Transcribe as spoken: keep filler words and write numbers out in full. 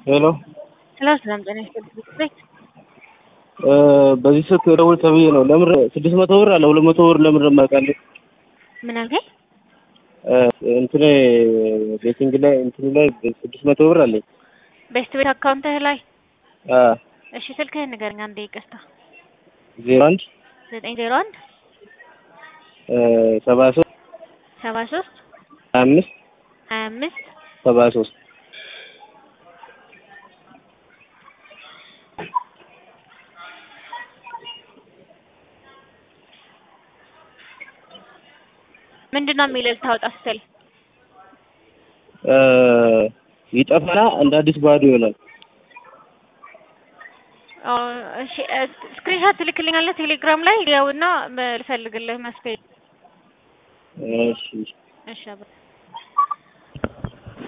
ሄሎ ሄሎ ሰላም ጤና ይስጥልኝ። በዚህ ስልክ ደውል ተብዬ ነው። ለምን ስድስት መቶ ብር አለ ሁለት መቶ ብር ለምን ረማቃለሁ? ምን አልከኝ? እንትን ቤቲንግ ላይ እንትን ላይ ስድስት መቶ ብር አለኝ። ቤስት ቤት አካውንትህ ላይ? አዎ። እሺ ስልክህን ንገረኝ አንዴ ይቅርታ። ዜሮ አንድ ዘጠኝ ዜሮ አንድ ሰባ ሶስት ሰባ ሶስት ሀያ አምስት ሀያ አምስት ሰባ ሶስት ምንድነው የሚለው ታውጣ ስትል? ይጠፋና እንደ አዲስ ባዶ ይሆናል። እሺ ስክሪንሾት ትልክልኛለህ ቴሌግራም ላይ ያውና ልፈልግልህ መስፈይ። እሺ እሺ